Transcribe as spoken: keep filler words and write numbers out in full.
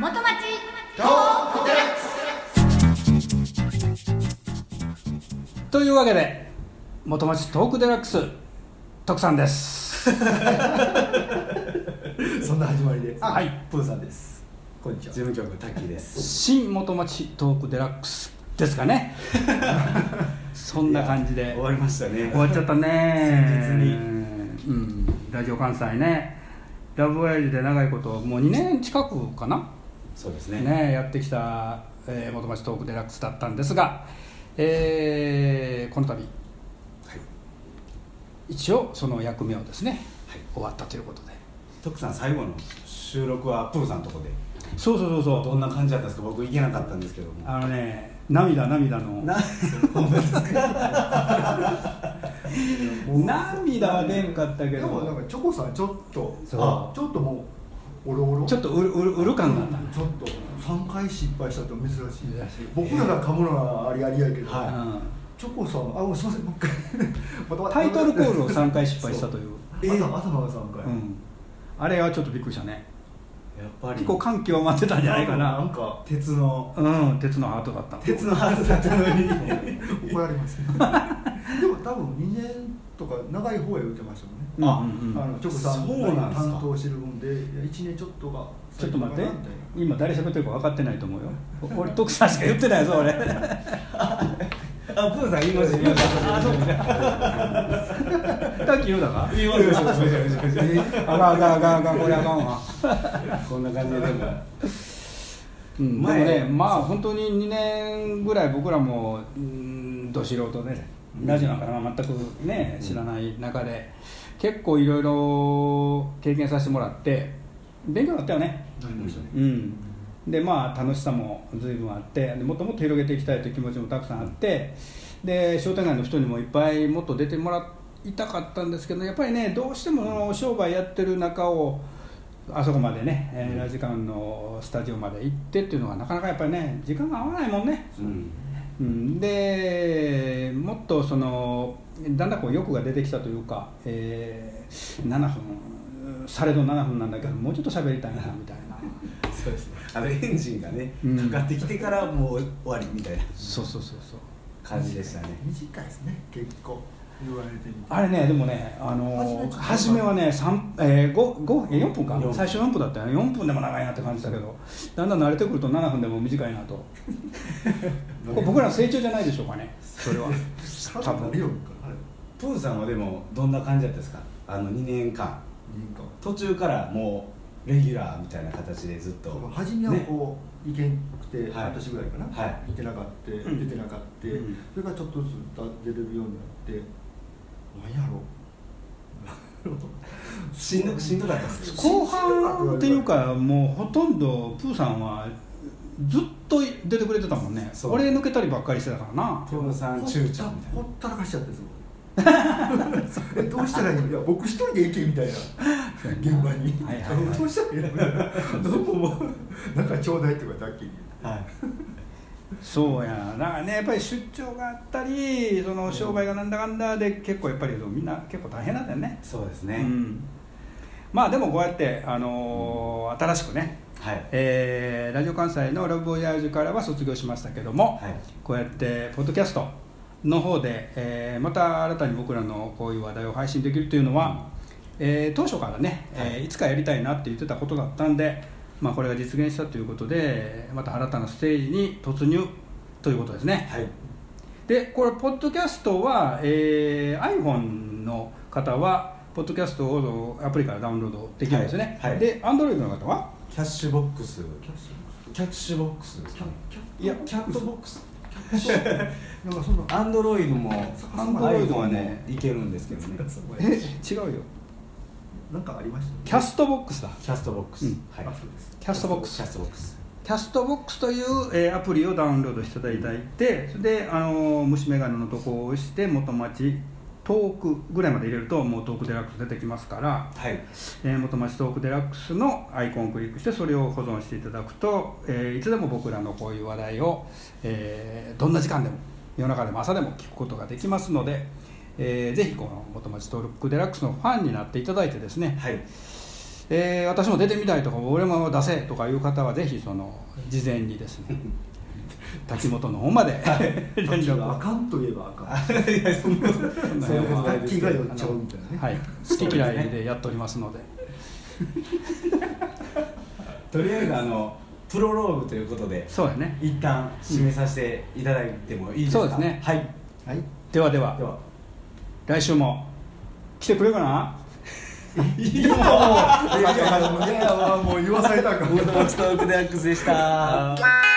元町トークデラックスというわけで元町トークデラックス徳さんですそんな始まりで、 はい、 プーさんです。こんにちは。 事務局タッキーです。 新元町トークデラックスですかねそんな感じで終わりましたね。 終わっちゃったね先日に、 うん、ラジオ関西ね、ラブワイルで長いこともうにねん近くかな、 そうですね。 ねやってきた、えー、元町トークデラックスだったんですが、えー、この度、はい、一応その役目をですね、はい、終わったということで、 徳さん最後の収録はプーさんのとこで、 そうそうそうそう、 どんな感じだったんですか？僕行けなかったんですけども、 あのね、涙涙のな本当ですか？ 涙は出んかったけど、 でもなんかチョコさんちょっとそうちょっともうオロオロ、 ちょっとうるうるうる感があったね、 ちょっとさんかい失敗したと珍しい。 珍しい僕らが噛むのはありありやけど、 はいうん、 チョコさん、あ、もうすいません、もう一回またまたタイトルコールをさんかい失敗したというえー、頭がさんかい、 うん、あれはちょっとびっくりしたね。 やっぱり結構緩急を待ってたんじゃないかな。 なんか鉄のうん、鉄のハートだったの。 鉄のハートだったのに怒られますでも多分にねんとか長い方へ打ってましたもんね。 うんうんうん、 あのチョコさんそうなんですか。 担当してる分でいちねんちょっとがちょっと待って、 みたいな。 今誰喋ってるか分かってないと思うよ。俺徳さんしか言ってないぞ俺あ、プーさん言いました言いましたあ、そうかタッキー言うだか言いました言いました言いましたあがあがあがあがこれあかんわこんな感じででも、 うん、でも前ね、まあ本当ににねんぐらい僕らも、うん、ど素人で、ね、ラジオなんか全くね知らない中で、結構いろいろ経験させてもらって勉強になったよね。 なりましたね。 うん、でまあ楽しさも随分あって、でもっともっと広げていきたいという気持ちもたくさんあって、で商店街の人にもいっぱいもっと出てもらいたかったんですけど、やっぱりねどうしてもその商売やってる中をあそこまでね、えー、ラジカンのスタジオまで行ってっていうのがなかなかやっぱりね時間が合わないもんね。 うんうん、でもっとそのだんだんこう欲が出てきたというか、えー、ななふんされどななふんなんだけどもうちょっと喋りたいなみたいなそうですね。あのエンジンがね、 うんかかってきてからもう終わりみたいなそうそうそうそう感じでしたね。 短いですね、結構言われてみて。 あれね、でもね、あのー、初めはねさん、えー、ご ごえよんぷんか、最初よんぷんだったよね。よんぷんでも長いなって感じだけど、だんだん慣れてくるとななふんでも短いなとこれ僕らの成長じゃないでしょうかね、それは多分。 プーさんはでもどんな感じだったですか？あのにねんかん途中からもうレギュラーみたいな形でずっと初めはこう、ね、行けんくてはい半年ぐらいかな、はい、行ってなかった、うん、出てなかった、うん、それからちょっとずつ出れるようになって何やろうしんどしんどかったです後半っていうかもうほとんどプーさんはずっと出てくれてたもんね。俺抜けたりばっかりしてたからな。 プーさんチューちゃんみたいなほったらかしちゃってすごいえどうしたらいいの？いや僕一人で行けみたいな現場に、はいはいはい、どうしたらいいの？どうももうなんかちょうだいとかだけに、はい、 そうやだからね、やっぱり出張があったりその商売がなんだかんだで結構やっぱりみんな結構大変なんだよね。 そうですね、 うん、まあでもこうやって、あのー、新しくね、はいえー、ラジオ関西のラブボヤージュからは卒業しましたけども、はい、こうやってポッドキャストの方で、えー、また新たに僕らのこういう話題を配信できるというのは、えー、当初からね、えー、いつかやりたいなって言ってたことだったんで、まあ、これが実現したということでまた新たなステージに突入ということですね、はい、でこれポッドキャストは、えー、iPhone の方はポッドキャストをアプリからダウンロードできるんですよね、はいはい、で Android の方はキャッシュボックスキャッシュボックスですかね。いやキャットボックスなんかそのアンドロイドもアンドロイドはねいけるんですけどねえ違うよ、 なんかありました、ね、 キャストボックスだ。 キャストボックス、うん、 はい、あそうです。キャストボックスキャストボックスキャストボックスという、えー、アプリをダウンロードしていただいて、それで、あのー、虫眼鏡のとこを押して元町トークぐらいまで入れるともうトークデラックス出てきますから、はいえー、元町トークデラックスのアイコンをクリックしてそれを保存していただくと、えー、いつでも僕らのこういう話題を、えー、どんな時間でも夜中でも朝でも聞くことができますので、えー、ぜひこの元町トークデラックスのファンになっていただいてですね、はいえー、私も出てみたいとか俺も出せとかいう方はぜひその事前にですね滝本の方まで連絡あかんと言えばあかんいやそんなそんな滝が寄っちゃうみたいなね、 はい、好き嫌いでやっておりますのでとりあえずあのプロローグということでそうやね一旦締めさせていただいてもいいですか、 そうですねはい、 はい、ではではでは来週も来てくれるかな。 いやもういやいやもう言わされたから。 ウッドウォッチトークデラックスでした。